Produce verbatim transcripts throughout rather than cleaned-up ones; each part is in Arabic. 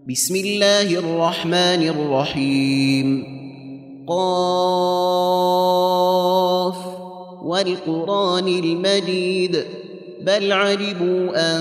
بسم الله الرحمن الرحيم. قاف والقرآن المجيد بل عجبوا أن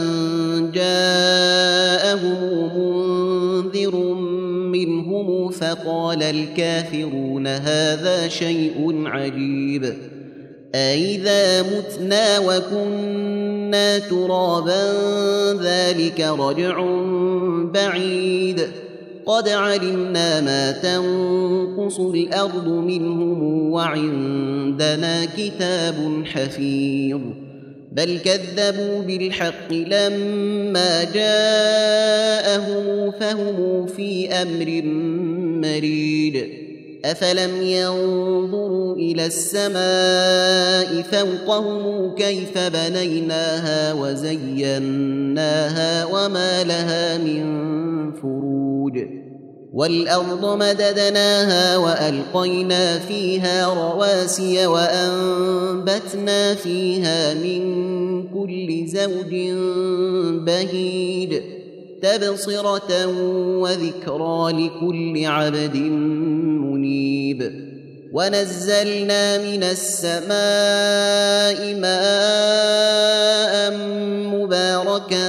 جاءهم منذر منهم فقال الكافرون هذا شيء عجيب أئذا متنا وكنا ترابا ذلك رجع بعيد قد علمنا ما تنقص الأرض منهم وعندنا كتاب حفيظ بل كذبوا بالحق لما جاءهم فهم في أمر مريج أفلم ينظروا إلى السماء فوقهم كيف بنيناها وزيناها وما لها من فروج والأرض مددناها وألقينا فيها رواسي وأنبتنا فيها من كل زوج بهيج تبصرة وذكرى لكل عبد منيب ونزلنا من السماء ماء مباركا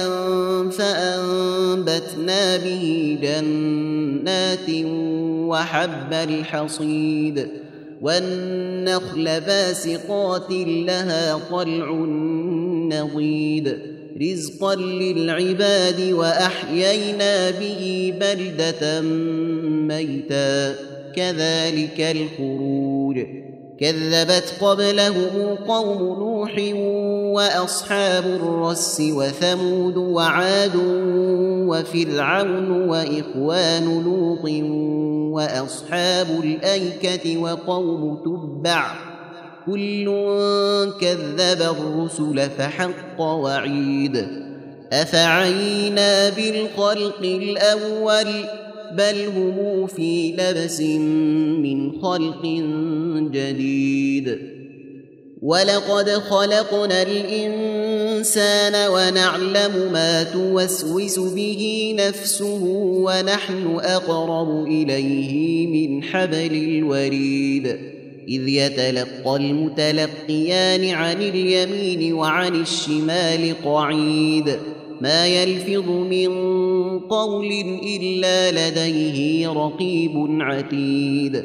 فأنبتنا به جنات وحب الحصيد والنخل باسقات لها طلع نضيد رزقا للعباد وأحيينا به بلدة ميتا كذلك الخروج كذبت قبلهم قوم نوح وأصحاب الرس وثمود وعاد وفرعون وإخوان لوط وأصحاب الأيكة وقوم تبع كل كذب الرسل فحق وعيد أفعينا بالخلق الأول بل هم في لبس من خلق جديد ولقد خلقنا الإنسان ونعلم ما توسوس به نفسه ونحن أقرب إليه من حبل الوريد إذ يتلقى المتلقيان عن اليمين وعن الشمال قعيد ما يلفظ من قول إلا لديه رقيب عتيد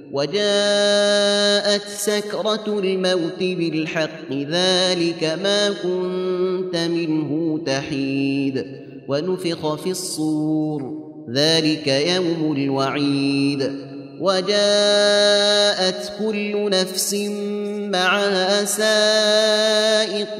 وجاءت سكرة الموت بالحق ذلك ما كنت منه تحيد ونفخ في الصور ذلك يوم الوعيد وجاءت كل نفس معها سائق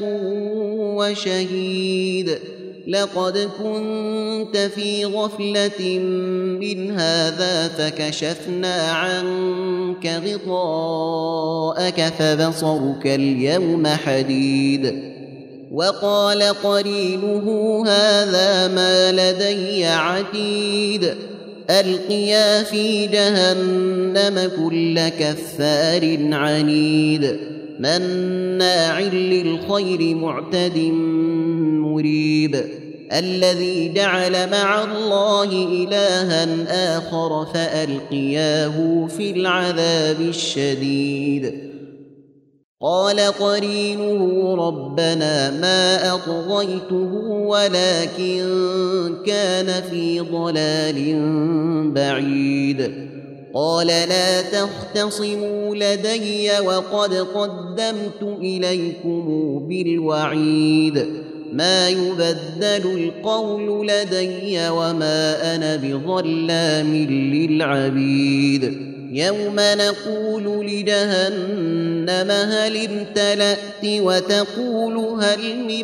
وشهيد لقد كنت في غفلة من هذا فكشفنا عنك غطاءك فبصرك اليوم حديد وقال قرينه هذا ما لدي عتيد ألقيا في جهنم كل كفار عنيد مناع للخير معتد مريب الذي جعل مع الله إلها آخر فألقياه في العذاب الشديد قال قرينه ربنا ما أطغيته ولكن كان في ضلال بعيد قال لا تختصموا لدي وقد قدمت إليكم بالوعيد ما يبدل القول لدي وما أنا بظلام للعبيد يوم نقول لجهنم هل امتلأت وتقول هل من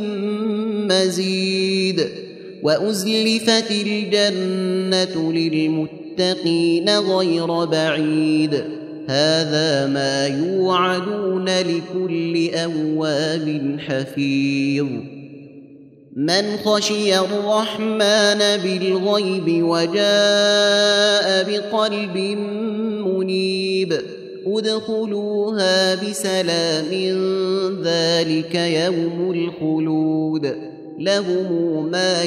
مزيد وأزلفت الجنة للمتقين غير بعيد هذا ما يوعدون لكل أواب حفيظ من خشي الرحمن بالغيب وجاء بقلب منيب ادخلوها بسلام ذلك يوم الخلود لهم ما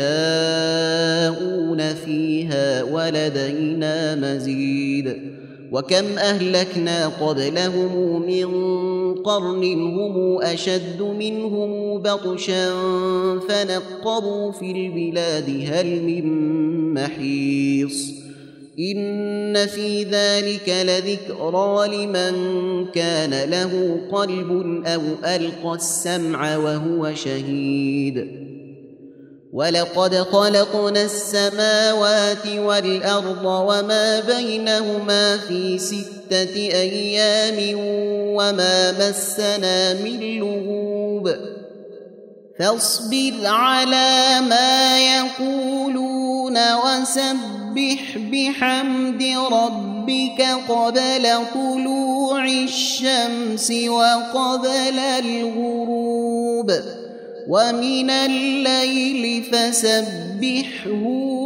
يشاءون فيها ولدينا مزيد وكم أهلكنا قبلهم من قرن هم أشد منهم بطشا فنقبوا في البلاد هل من محيص إن في ذلك لذكرى لمن كان له قلب أو ألقى السمع وهو شهيد ولقد خلقنا السماوات والأرض وما بينهما في ستة أيام وما مسنا من لغوب فاصبر على ما يقولون وسبح بحمد ربك قبل طلوع الشمس وقبل الغروب ومن الليل فسبحه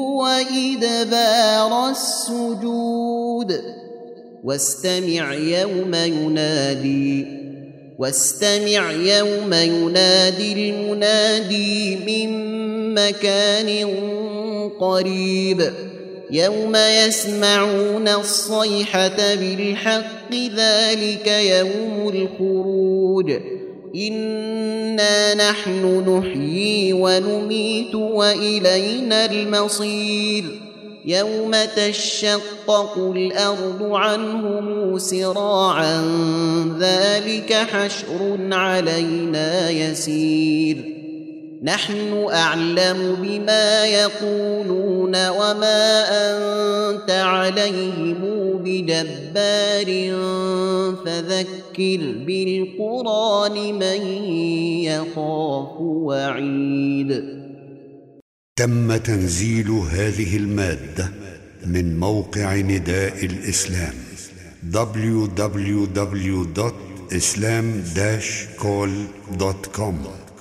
وإدبار السجود واستمع يوم ينادي واستمع يوم ينادي المنادي من مكان قريب يوم يسمعون الصيحة بالحق ذلك يوم الخروج إنا نحن نحيي ونميت وإلينا المصير يوم تشقق الأرض عنهم سراعا ذلك حشر علينا يسير نحن أعلم بما يقولون وما أنت عليهم بجبار فذكر بالقرآن من يخاف وعيد. تم تنزيل هذه المادة من موقع نداء الإسلام دبليو دبليو دبليو دوت إسلام داش كول دوت كوم.